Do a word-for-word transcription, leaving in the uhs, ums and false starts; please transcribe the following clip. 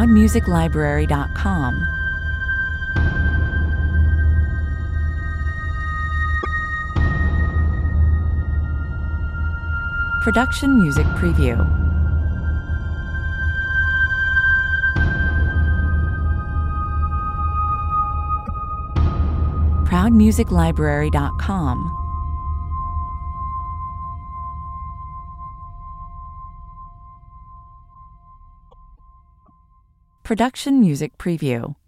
proud music library dot com. Production Music Preview. proud music library dot com. Production Music Preview.